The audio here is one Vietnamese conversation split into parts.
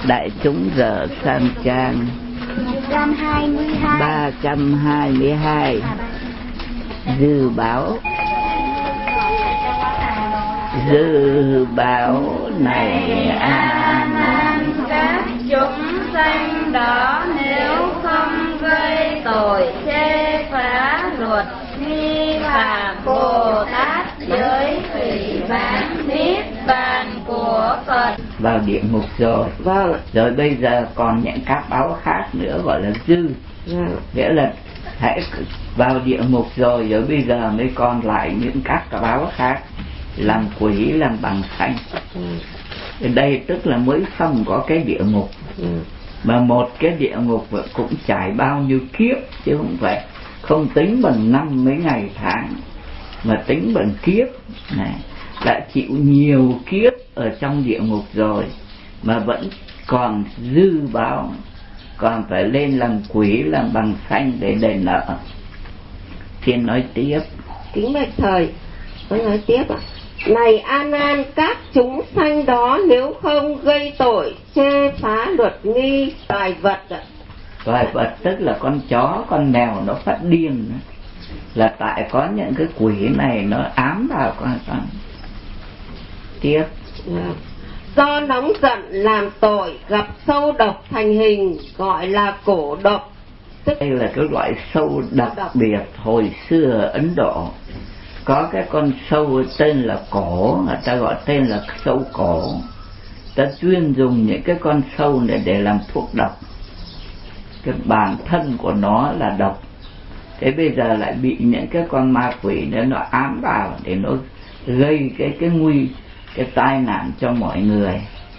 Đại chúng giờ sang trang 322. Dư báo này an các chúng sanh đó, nếu không gây tội chê phá luật nghi phạm Bồ Tát, giới thủy bán niết bàn của Phật. Vào địa ngục rồi. Rồi bây giờ còn những các báo khác nữa gọi là dư. Nghĩa là hãy vào địa ngục rồi, rồi bây giờ mới còn lại những các báo khác, làm quỷ, làm bằng xanh. Đây tức là mới xong có cái địa ngục. Mà một cái địa ngục cũng trải bao nhiêu kiếp, chứ không phải không tính bằng năm mấy ngày tháng, mà tính bằng kiếp này. Đã chịu nhiều kiếp ở trong địa ngục rồi mà vẫn còn dư báo, còn phải lên làm quỷ, làm bằng xanh để đền nợ. Thiên nói tiếp. Kính bạch thầy, tôi nói tiếp ạ. Này A Nan, các chúng sanh đó nếu không gây tội chê phá luật nghi loài vật ạ. Loài vật tức là con chó, con mèo nó phát điên, là tại có những cái quỷ này nó ám vào con. Tiếp. Do nóng giận làm tội, gặp sâu độc thành hình, gọi là cổ độc. Đây là cái loại sâu đặc biệt. Hồi xưa ở Ấn Độ có cái con sâu tên là cổ, người ta gọi tên là sâu cổ. Ta chuyên dùng những cái con sâu này để làm thuốc độc. Cái bản thân của nó là độc. Thế bây giờ lại bị những cái con ma quỷ đó nó ám vào để nó gây cái tai nạn cho mọi người.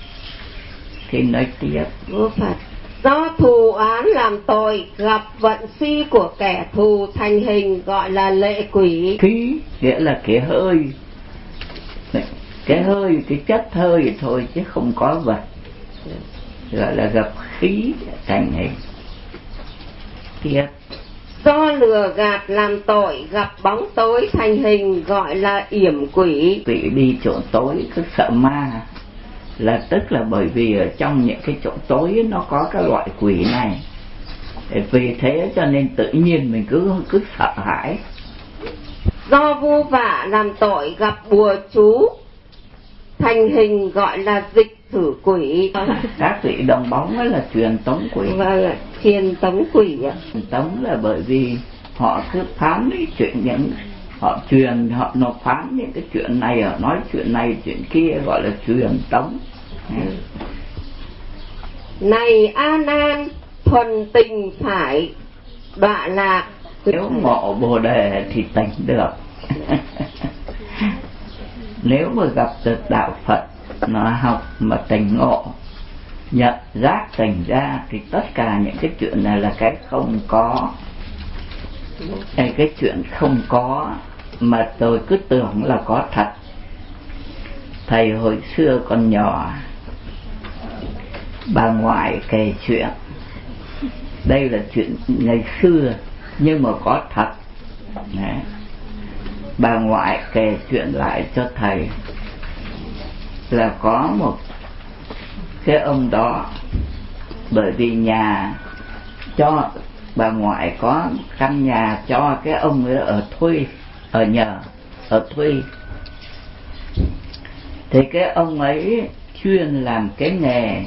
Thì nói tiếp. Phật. Do thù oán làm tội, gặp vận si của kẻ thù thành hình, gọi là lệ quỷ. Khí nghĩa là cái hơi, cái chất hơi thôi chứ không có vật, gọi là gặp khí thành hình. Tiếp. Do lừa gạt làm tội, gặp bóng tối thành hình, gọi là yểm quỷ. Quỷ đi chỗ tối cứ sợ ma, là tức là bởi vì ở trong những cái chỗ tối nó có cái loại quỷ này. Vì thế cho nên tự nhiên mình cứ sợ hãi. Do vu vạ làm tội, gặp bùa chú thành hình, gọi là dịch thử quỷ. Các vị đồng bóng ấy là truyền tống quỷ. Vâng, truyền tống quỷ ạ. Truyền tống là bởi vì họ cứ phán cái chuyện họ truyền, nó phán những cái chuyện này, họ nói chuyện này chuyện kia, gọi là truyền tống. Này A Nan, thuần tình phải đọa lạc. Nếu ngộ Bồ Đề thì tỉnh được. Nếu mà gặp được đạo Phật, nó học mà tỉnh ngộ, nhận giác tỉnh ra, thì tất cả những cái chuyện này là cái không có. Cái chuyện không có mà tôi cứ tưởng là có thật. Thầy hồi xưa còn nhỏ, bà ngoại kể chuyện. Đây là chuyện ngày xưa nhưng mà có thật. Đấy. Bà ngoại kể chuyện lại cho thầy là có một cái ông đó, bởi vì nhà cho bà ngoại có căn nhà cho cái ông ấy ở thuê, ở thuê. Thì cái ông ấy chuyên làm cái nghề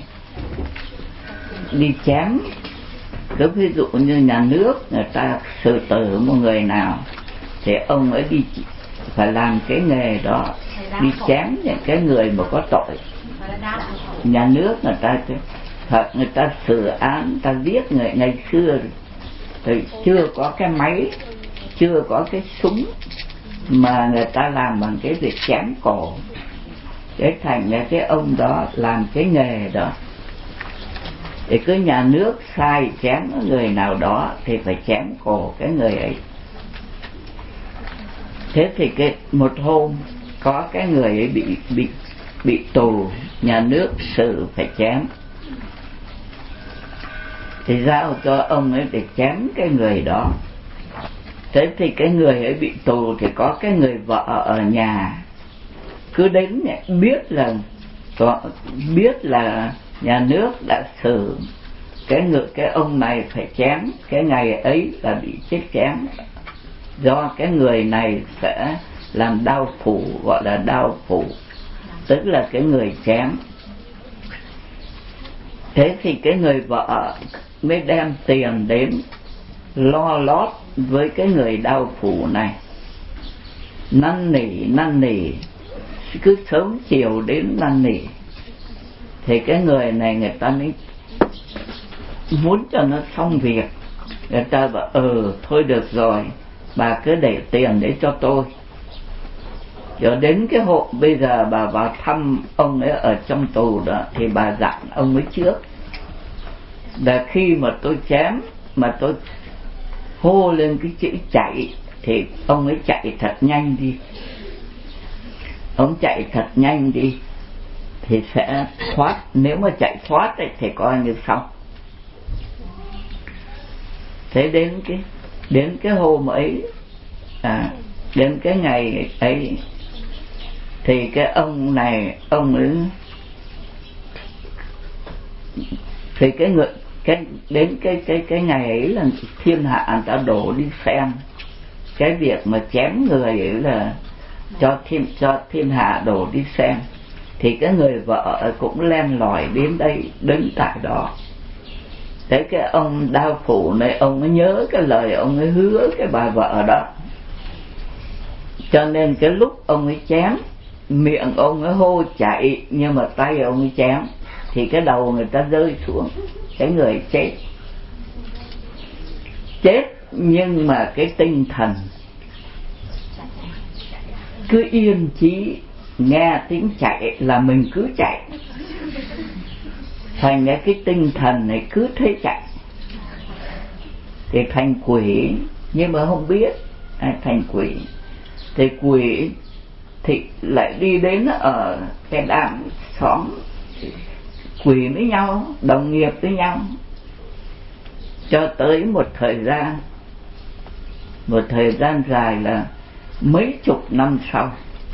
đi chém. Cứ ví dụ như nhà nước người ta xử tử một người nào thì ông ấy phải làm cái nghề đó, đi chém những cái người mà có tội. Nhà nước người ta xử án, ta giết người. Ngày xưa thì chưa có cái máy, chưa có cái súng, mà người ta làm bằng cái việc chém cổ. Thế thành ra cái ông đó làm cái nghề đó. Thì cứ nhà nước sai chém người nào đó thì phải chém cổ cái người ấy. Thế thì một hôm có cái người ấy bị tù, nhà nước xử phải chém, thì giao cho ông ấy để chém cái người đó. Thế thì cái người ấy bị tù thì có cái người vợ ở nhà cứ đến biết là nhà nước đã xử cái ông này phải chém, cái ngày ấy là bị chết chém, do cái người này sẽ làm đao phủ, gọi là đao phủ, tức là cái người chém. Thế thì cái người vợ mới đem tiền đến lo lót với cái người đao phủ này, năn nỉ cứ sớm chiều đến năn nỉ. Thì cái người này người ta mới muốn cho nó xong việc, người ta bảo thôi được rồi, bà cứ để tiền để cho tôi. Rồi đến cái hộ bây giờ bà vào thăm ông ấy ở trong tù đó, thì bà dặn ông ấy trước là khi mà tôi chém mà tôi hô lên cái chữ chạy thì ông ấy chạy thật nhanh đi. Ông chạy thật nhanh đi thì sẽ thoát, nếu mà chạy thoát ấy, thì coi như xong. Thế đến cái hôm ấy, đến cái ngày ấy thì cái ông này, ông ấy thì đến cái ngày ấy là thiên hạ người ta đổ đi xem cái việc mà chém người ấy, là cho thiên hạ đổ đi xem. Thì cái người vợ cũng len lỏi đến đây, đứng tại đó. Thế cái ông đao phủ này, ông ấy nhớ cái lời ông ấy hứa cái bà vợ đó, cho nên cái lúc ông ấy chém, miệng ông ấy hô chạy nhưng mà tay ông ấy chém, thì cái đầu người ta rơi xuống, cái người chết nhưng mà cái tinh thần cứ yên chí, nghe tiếng chạy là mình cứ chạy, thành ra cái tinh thần này cứ thế chạy, thì thành quỷ, nhưng mà không biết thành quỷ. Thì quỷ thì lại đi đến ở cái đám xóm quỷ với nhau, đồng nghiệp với nhau, cho tới một thời gian dài là mấy chục năm sau,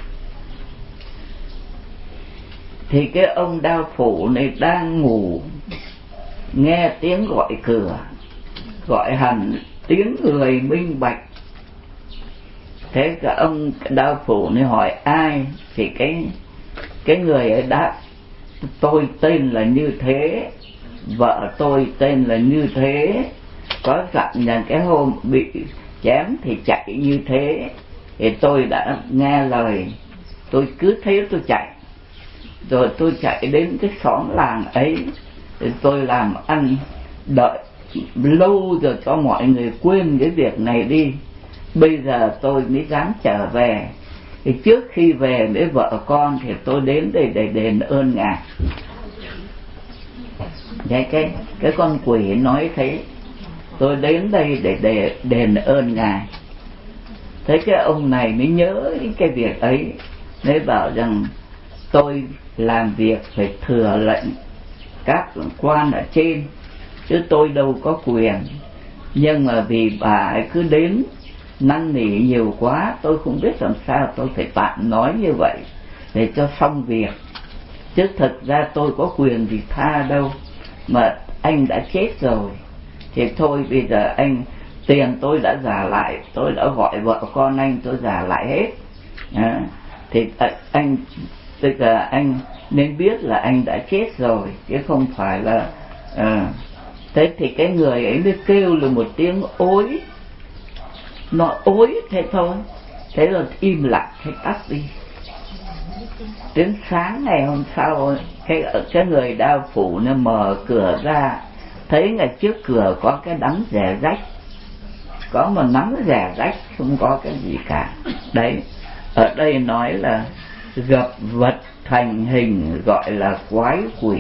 thì cái ông đao phủ này đang ngủ, nghe tiếng gọi cửa, gọi hẳn tiếng người minh bạch. Thế cái ông đao phủ này hỏi ai, thì cái người ấy đáp: tôi tên là như thế, vợ tôi tên là như thế, có dặn là cái hôm bị chém thì chạy như thế, thì tôi đã nghe lời, tôi cứ thế tôi chạy. Rồi tôi chạy đến cái xóm làng ấy, thì tôi làm ăn đợi lâu rồi cho mọi người quên cái việc này đi. Bây giờ tôi mới dám trở về, thì trước khi về với vợ con thì tôi đến đây để đền ơn ngài. Cái con quỷ nói thế, tôi đến đây để đền ơn ngài. Thế cái ông này mới nhớ cái việc ấy, mới bảo rằng tôi làm việc phải thừa lệnh các quan ở trên, chứ tôi đâu có quyền. Nhưng mà vì bà ấy cứ đến năn nỉ nhiều quá, tôi không biết làm sao, tôi phải tạm nói như vậy để cho xong việc. Chứ thực ra tôi có quyền gì tha đâu, mà anh đã chết rồi thì thôi, bây giờ anh, tiền tôi đã trả lại, tôi đã gọi vợ con anh tôi trả lại hết. Thì anh, tức là anh nên biết là anh đã chết rồi, chứ không phải là thế. Thì cái người ấy mới kêu là một tiếng ối, nó ối thế thôi, thế rồi im lặng, thế tắt đi. Đến sáng ngày hôm sau, cái người đao phủ nó mở cửa ra, thấy ngay trước cửa có cái đống rẻ rách, có một nắm rẻ rách, không có cái gì cả. Đấy, ở đây nói là gặp vật thành hình, gọi là quái quỷ.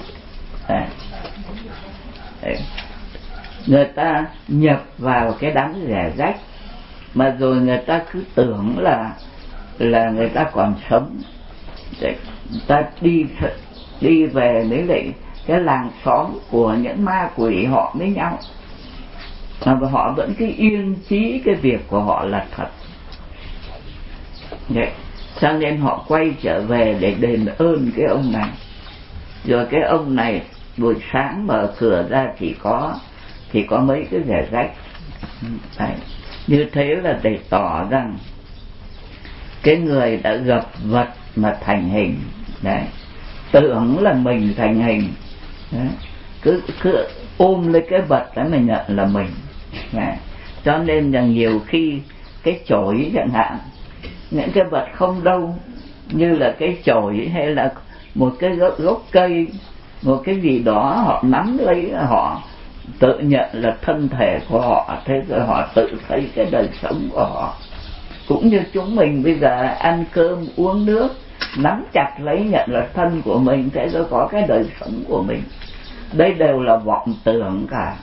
Đấy. Người ta nhập vào cái đám rẻ rách, mà rồi người ta cứ tưởng là người ta còn sống. Đấy. Người ta đi về với lại cái làng xóm của những ma quỷ họ với nhau, mà họ vẫn cứ yên chí cái việc của họ là thật. Đấy. Cho nên họ quay trở về để đền ơn cái ông này. Rồi cái ông này buổi sáng mở cửa ra chỉ có mấy cái rẻ rách. Đấy. Như thế là để tỏ rằng cái người đã gặp vật mà thành hình. Đấy. Tưởng là mình thành hình. Đấy. Cứ ôm lấy cái vật đó mà nhận là mình. Đấy. Cho nên là nhiều khi cái chổi chẳng hạn, những cái vật không đâu, như là cái chổi hay là một cái gốc cây, một cái gì đó họ nắm lấy, họ tự nhận là thân thể của họ, thế rồi họ tự thấy cái đời sống của họ. Cũng như chúng mình bây giờ ăn cơm uống nước, nắm chặt lấy nhận là thân của mình, thế rồi có cái đời sống của mình. Đây đều là vọng tưởng cả.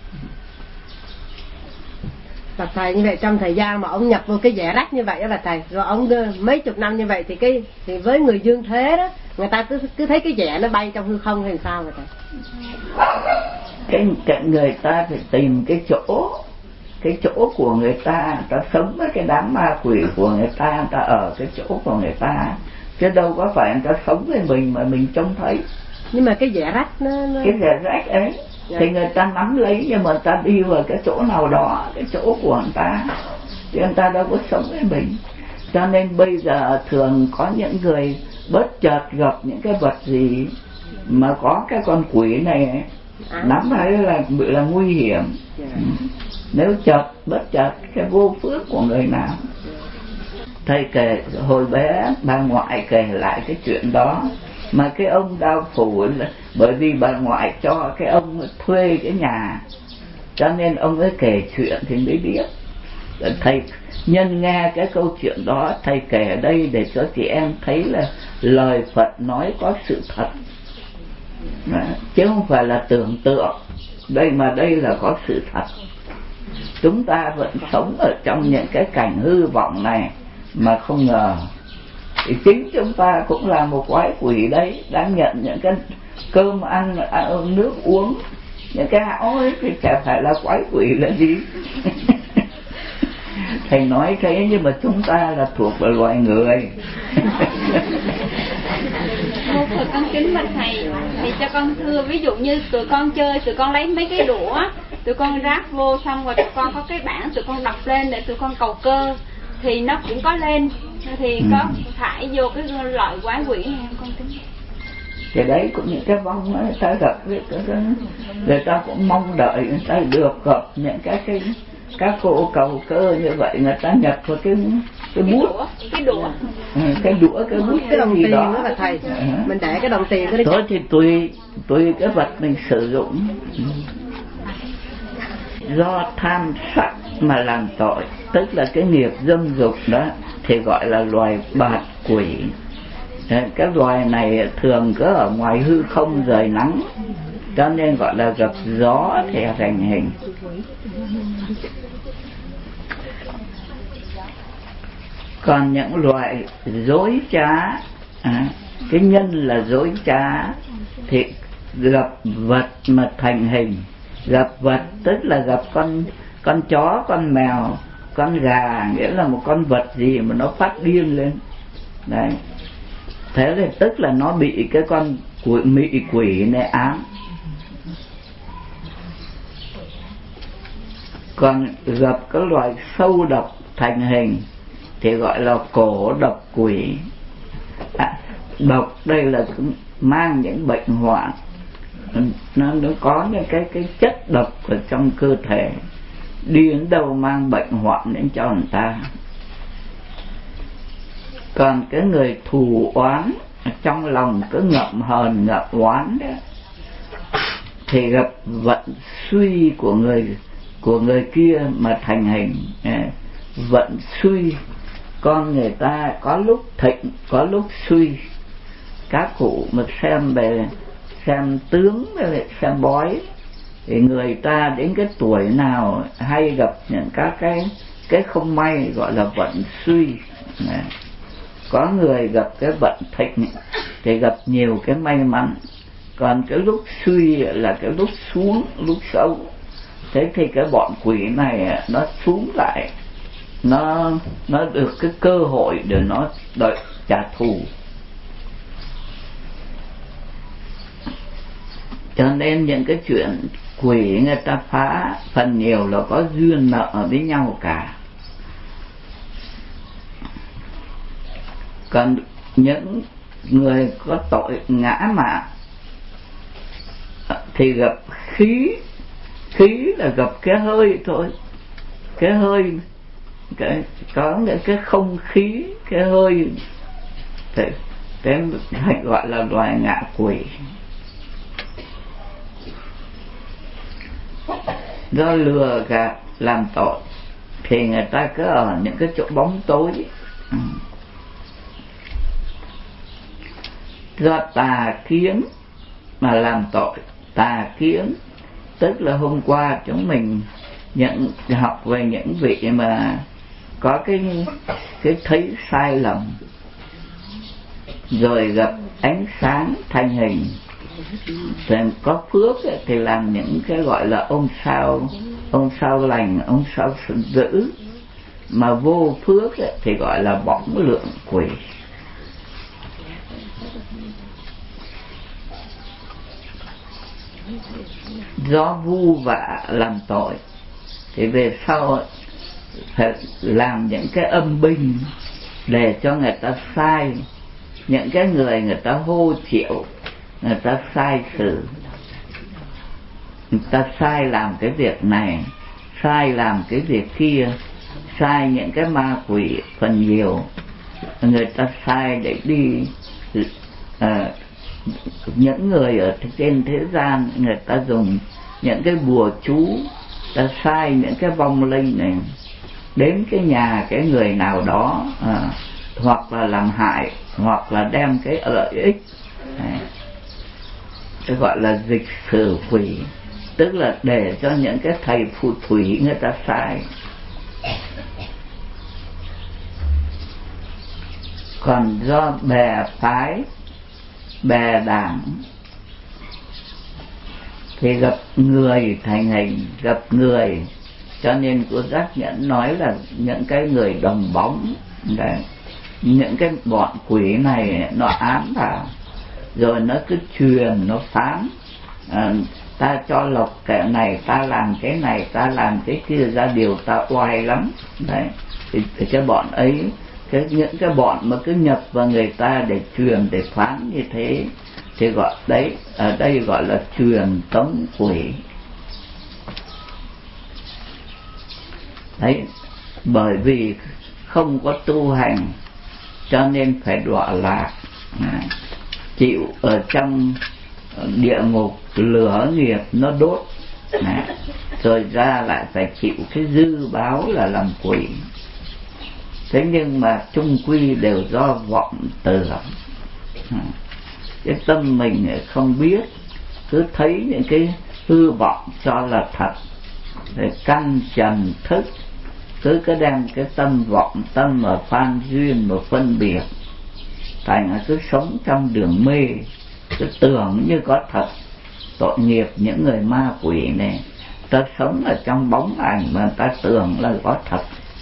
Và thầy, như vậy trong thời gian mà ông nhập vô cái vẻ rách như vậy đó là thầy, rồi ông đưa mấy chục năm như vậy thì với người dương thế đó, người ta cứ thấy cái vẻ nó bay trong hư không hay sao vậy thầy? Cái người ta phải tìm cái chỗ của người ta sống với cái đám ma quỷ của người ta ở cái chỗ của người ta, chứ đâu có phải người ta sống với mình mà mình trông thấy. Nhưng mà cái vẻ rách nó... cái vẻ rách ấy thì người ta nắm lấy, nhưng mà người ta đi vào cái chỗ nào đó, cái chỗ của người ta, thì người ta đâu có sống với mình. Cho nên bây giờ thường có những người bất chợt gặp những cái vật gì mà có cái con quỷ này nắm lấy là nguy hiểm. Nếu bất chợt cái vô phước của người nào. Thầy kể hồi bé bà ngoại kể lại cái chuyện đó, mà cái ông đao phủ là bởi vì bà ngoại cho cái ông thuê cái nhà, cho nên ông ấy kể chuyện thì mới biết. Thầy nhân nghe cái câu chuyện đó, thầy kể ở đây để cho chị em thấy là lời Phật nói có sự thật. Đó, chứ không phải là tưởng tượng. Đây là có sự thật. Chúng ta vẫn sống ở trong những cái cảnh hư vọng này mà không ngờ thì chính chúng ta cũng là một quái quỷ đấy, đang nhận những cái cơm ăn nước uống, những cái áo ấy thì chả phải là quái quỷ là gì. Thầy nói thế nhưng mà chúng ta là thuộc về loài người. Thưa con kính bạch thầy, thì cho con thưa, ví dụ như tụi con chơi, tụi con lấy mấy cái đũa, tụi con ráp vô, xong rồi tụi con có cái bảng, tụi con đọc lên để tụi con cầu cơ, thì nó cũng có lên, thì có phải vô cái loại quái quỷ này không con kính? Thì đấy cũng những cái vong ấy, người ta gặp người ta cũng mong đợi người ta được gặp những các cô cầu cơ như vậy, người ta nhập vào cái bút, cái đũa, cái bút, cái đồng tiền đó đó là thầy. Mình để cái đồng tiền cái đó thì tùy cái vật mình sử dụng. Do tham sắc mà làm tội, tức là cái nghiệp dâm dục đó, thì gọi là loài bạt quỷ. Cái loài này thường có ở ngoài hư không rời nắng, cho nên gọi là gặp gió thì thành hình. Còn những loại dối trá, cái nhân là dối trá, thì gặp vật mà thành hình. Gặp vật tức là gặp con chó, con mèo, con gà, nghĩa là một con vật gì mà nó phát điên lên. Đấy. Thế là tức là nó bị cái con mị quỷ này ám. Còn gặp các loài sâu độc thành hình thì gọi là cổ độc quỷ. Độc đây là mang những bệnh hoạn, nó có những cái chất độc ở trong cơ thể, đi đến đâu mang bệnh hoạn đến cho người ta. Còn cái người thù oán trong lòng cứ ngậm hờn ngậm oán đó, thì gặp vận suy của người kia mà thành hình. Vận suy, con người ta có lúc thịnh có lúc suy. Các cụ mà xem tướng với xem bói thì người ta đến cái tuổi nào hay gặp những các cái không may, gọi là vận suy. Có người gặp cái vận thịnh thì gặp nhiều cái may mắn, còn cái lúc suy là cái lúc xuống, lúc xấu. Thế thì cái bọn quỷ này nó xuống lại, nó được cái cơ hội để nó đợi trả thù. Cho nên những cái chuyện quỷ người ta phá phần nhiều là có duyên nợ với nhau cả. Còn những người có tội ngã mạn thì gặp khí. Khí là gặp cái hơi thôi. Cái hơi có cái không khí, cái hơi cái gọi là loài ngạ quỷ. Do lừa gạt làm tội thì người ta cứ ở những cái chỗ bóng tối. Do tà kiến mà làm tội. Tà kiến tức là hôm qua chúng mình học về những vị mà có cái thấy sai lầm, rồi gặp ánh sáng thành hình, rồi có phước thì làm những cái gọi là ông sao lành, ông sao dữ, mà vô phước thì gọi là bỏng lượng quỷ. Do vu vạ làm tội thì về sau phải làm những cái âm binh để cho người ta sai, những cái người ta hô triệu, người ta sai xử, người ta sai làm cái việc này, sai làm cái việc kia, sai những cái ma quỷ phần nhiều người ta sai để đi. Những người ở trên thế gian người ta dùng những cái bùa chú, ta sai những cái vong linh này đến cái nhà cái người nào đó, hoặc là làm hại, hoặc là đem cái lợi ích. Cái gọi là dịch sử quỷ, tức là để cho những cái thầy phù thủy người ta sai. Còn do bè phái, bè đảng thì gặp người thành hình, gặp người, cho nên cô Giác Nhẫn nói là những cái người đồng bóng đấy, những cái bọn quỷ này nó ám vào, rồi nó cứ truyền, nó phán, ta cho lộc cái này, ta làm cái này, ta làm cái kia ra điều ta oai lắm đấy. Thì cho bọn ấy những cái bọn mà cứ nhập vào người ta để truyền, để phán như thế thì gọi đấy, ở đây gọi là truyền tống quỷ đấy. Bởi vì không có tu hành cho nên phải đọa lạc, chịu ở trong địa ngục lửa nghiệp nó đốt, rồi ra lại phải chịu cái dư báo là làm quỷ. Thế nhưng mà chung quy đều do vọng tưởng. Cái tâm mình không biết, cứ thấy những cái hư vọng cho là thật, rồi căn trần thức cứ đem cái tâm vọng tâm mà phan duyên mà phân biệt, thành là cứ sống trong đường mê, cứ tưởng như có thật. Tội nghiệp những người ma quỷ này, ta sống ở trong bóng ảnh mà ta tưởng là có thật.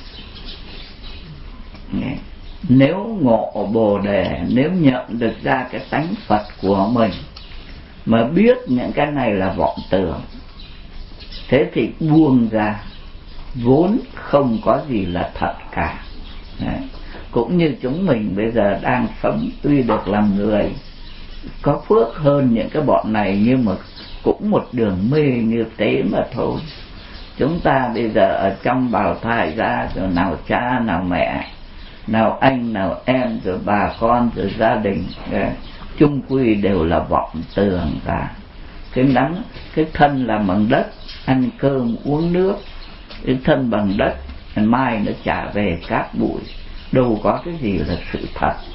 Nếu ngộ Bồ Đề, nếu nhận được ra cái tánh Phật của mình mà biết những cái này là vọng tưởng, thế thì buông ra, vốn không có gì là thật cả. Đấy. Cũng như chúng mình bây giờ đang sống, tuy được làm người có phước hơn những cái bọn này, nhưng mà cũng một đường mê như thế mà thôi. Chúng ta bây giờ ở trong bào thai ra, rồi nào cha nào mẹ, nào anh nào em, rồi bà con, rồi gia đình, chung quy đều là vọng tưởng cả. Cái thân là bằng đất, ăn cơm uống nước, cái thân bằng đất, mai nó trả về cát bụi, đâu có cái gì là sự thật.